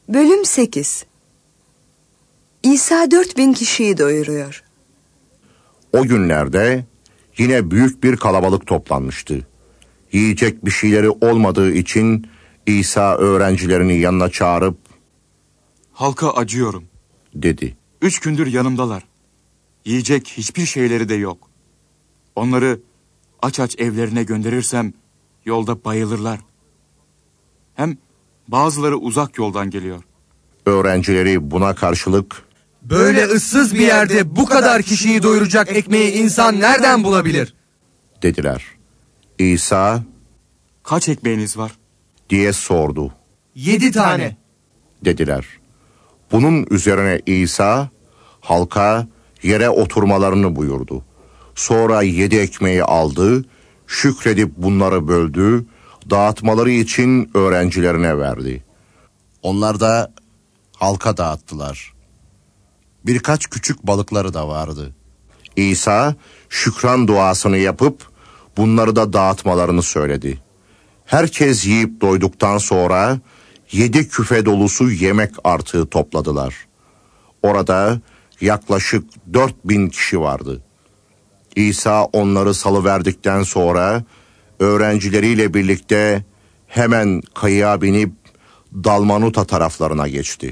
Bölüm 8. İsa 4000 kişiyi doyuruyor. O günlerde yine büyük bir kalabalık toplanmıştı. Yiyecek bir şeyleri olmadığı için İsa öğrencilerini yanına çağırıp "Halka acıyorum," dedi. 3 gündür yanımdalar. Yiyecek hiçbir şeyleri de yok. Onları aç aç evlerine gönderirsem yolda bayılırlar. Hem bazıları uzak yoldan geliyor. Öğrencileri buna karşılık "Böyle ıssız bir yerde bu kadar kişiyi doyuracak ekmeği insan nereden bulabilir?" dediler. İsa "Kaç ekmeğiniz var?" diye sordu. 7 tane. Dediler. Bunun üzerine İsa halka yere oturmalarını buyurdu. Sonra 7 ekmeği aldı, şükredip bunları böldü, dağıtmaları için öğrencilerine verdi. Onlar da halka dağıttılar. Birkaç küçük balıkları da vardı. İsa şükran duasını yapıp bunları da dağıtmalarını söyledi. Herkes yiyip doyduktan sonra 7 küfe dolusu yemek artığı topladılar. Orada yaklaşık 4000 kişi vardı. İsa onları salıverdikten sonra öğrencileriyle birlikte hemen kayığa binip Dalmanuta taraflarına geçti.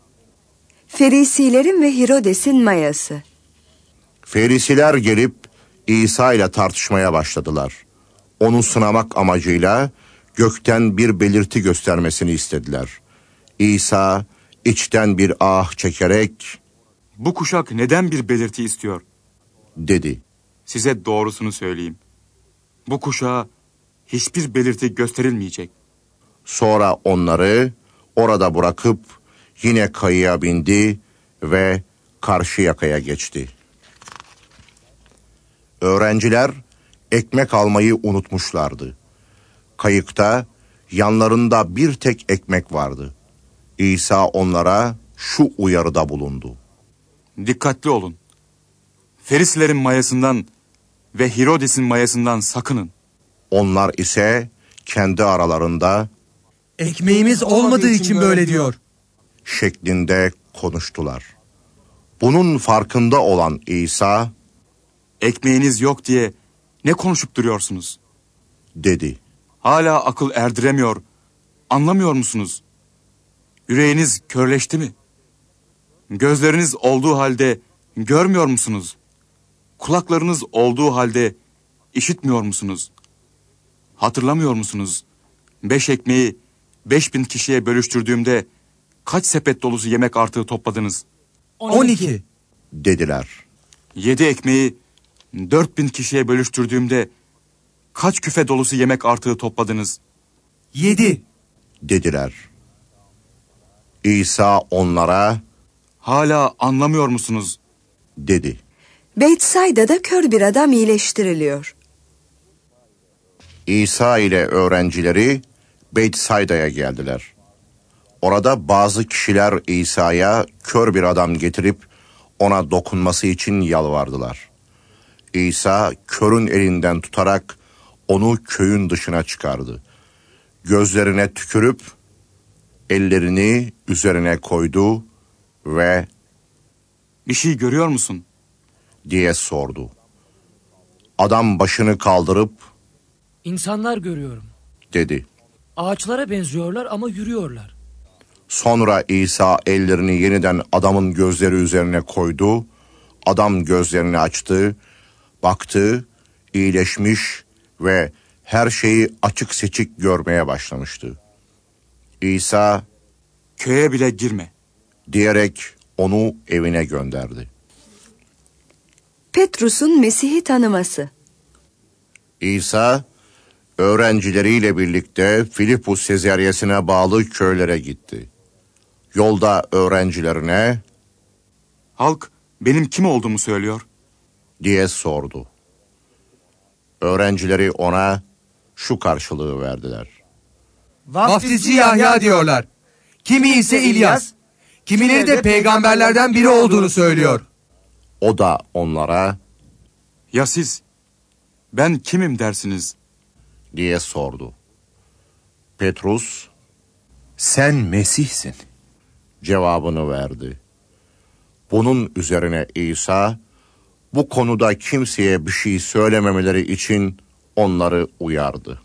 Ferisilerin ve Hirodes'in mayası. Ferisiler gelip İsa ile tartışmaya başladılar. Onu sınamak amacıyla gökten bir belirti göstermesini istediler. İsa içten bir ah çekerek "Bu kuşak neden bir belirti istiyor?" dedi. "Size doğrusunu söyleyeyim. Bu kuşağa hiçbir belirti gösterilmeyecek." Sonra onları orada bırakıp yine kayığa bindi ve karşı yakaya geçti. Öğrenciler ekmek almayı unutmuşlardı. Kayıkta yanlarında bir tek ekmek vardı. İsa onlara şu uyarıda bulundu. "Dikkatli olun. Ferisilerin mayasından ve Hirodes'in mayasından sakının." Onlar ise kendi aralarında "Ekmeğimiz olmadığı için böyle diyor." şeklinde konuştular. Bunun farkında olan İsa "Ekmeğiniz yok diye ne konuşup duruyorsunuz? dedi. Hala akıl erdiremiyor, anlamıyor musunuz? Yüreğiniz körleşti mi? Gözleriniz olduğu halde görmüyor musunuz? Kulaklarınız olduğu halde işitmiyor musunuz? Hatırlamıyor musunuz? 5 ekmeği 5000 kişiye bölüştürdüğümde kaç sepet dolusu yemek artığı topladınız? 12. dediler. 7 ekmeği 4000 kişiye bölüştürdüğümde kaç küfe dolusu yemek artığı topladınız? 7. dediler. İsa onlara Hala anlamıyor musunuz? dedi. Beytsayda'da kör bir adam iyileştiriliyor. İsa ile öğrencileri Beytsayda'ya geldiler. Orada bazı kişiler İsa'ya kör bir adam getirip ona dokunması için yalvardılar. İsa körün elinden tutarak onu köyün dışına çıkardı. Gözlerine tükürüp ellerini üzerine koydu ve Bir şey görüyor musun? diye sordu. Adam başını kaldırıp İnsanlar görüyorum. dedi. Ağaçlara benziyorlar ama yürüyorlar. Sonra İsa ellerini yeniden adamın gözleri üzerine koydu. Adam gözlerini açtı, baktı, iyileşmiş ve her şeyi açık seçik görmeye başlamıştı. İsa Köye bile girme. diyerek onu evine gönderdi. Petrus'un Mesih'i tanıması. İsa öğrencileriyle birlikte Filipus Sezaryası'na bağlı köylere gitti. Yolda öğrencilerine Halk benim kim olduğumu söylüyor. diye sordu. Öğrencileri ona şu karşılığı verdiler. Vaftizci Yahya diyorlar. Kimi ise İlyas, kimileri de peygamberlerden biri olduğunu söylüyor. O da onlara Ya siz? Ben kimim dersiniz? diye sordu. Petrus, sen Mesih'sin cevabını verdi. Bunun üzerine İsa, bu konuda kimseye bir şey söylememeleri için onları uyardı.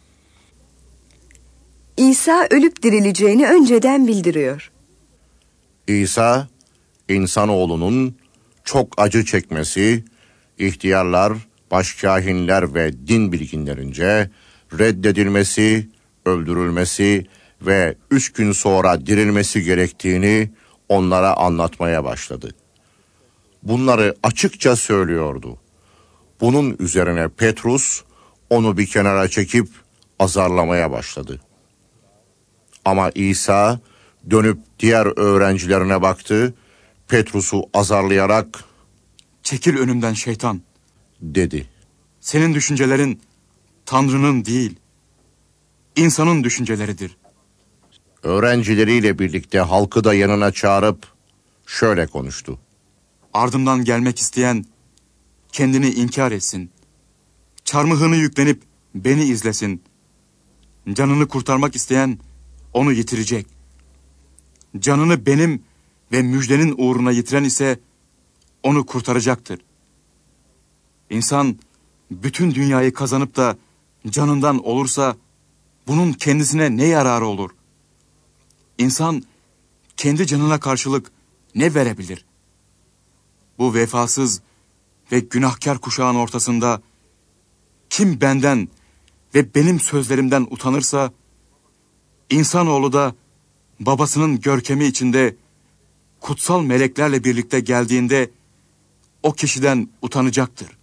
İsa ölüp dirileceğini önceden bildiriyor. İsa, insanoğlunun çok acı çekmesi, ihtiyarlar, başkâhinler ve din bilginlerince reddedilmesi, öldürülmesi ve 3 gün sonra dirilmesi gerektiğini onlara anlatmaya başladı. Bunları açıkça söylüyordu. Bunun üzerine Petrus onu bir kenara çekip azarlamaya başladı. Ama İsa dönüp diğer öğrencilerine baktı, Petrus'u azarlayarak "Çekil önümden şeytan," dedi. "Senin düşüncelerin Tanrı'nın değil, insanın düşünceleridir." Öğrencileriyle birlikte halkı da yanına çağırıp şöyle konuştu. "Ardımdan gelmek isteyen kendini inkar etsin. Çarmıhını yüklenip beni izlesin. Canını kurtarmak isteyen onu yitirecek. Canını benim ve müjdenin uğruna yitiren ise onu kurtaracaktır. İnsan bütün dünyayı kazanıp da canından olursa bunun kendisine ne yararı olur? İnsan kendi canına karşılık ne verebilir? Bu vefasız ve günahkar kuşağın ortasında kim benden ve benim sözlerimden utanırsa, insanoğlu da babasının görkemi içinde kutsal meleklerle birlikte geldiğinde o kişiden utanacaktır.